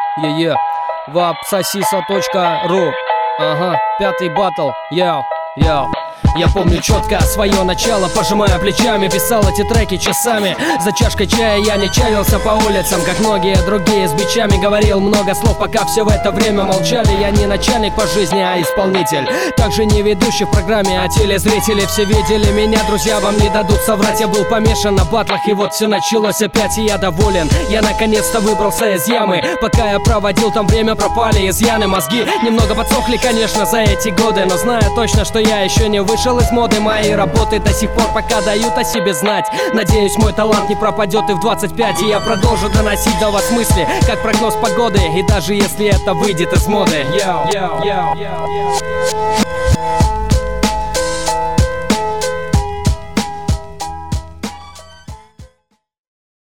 Е-е, вапсосиса.ру. Ага, 5-й батл, йоу, йоу. Я помню четко свое начало, пожимая плечами, писал эти треки часами. За чашкой чая я не чалился по улицам, как многие другие с бичами. Говорил много слов, пока все в это время молчали. Я не начальник по жизни, а исполнитель. Также не ведущий в программе, а телезрители все видели меня. Друзья вам не дадут соврать, я был помешан на батлах. И вот все началось опять, и я доволен. Я наконец-то выбрался из ямы. Пока я проводил там время, пропали изъяны. Мозги немного подсохли, конечно, за эти годы, но знаю точно, что я еще не вышел из моды. Мои работы до сих пор пока дают о себе знать. Надеюсь, мой талант не пропадет и в 25. И я продолжу доносить до вас мысли, как прогноз погоды. И даже если это выйдет из моды. Йоу, йоу, йоу, йоу, йоу.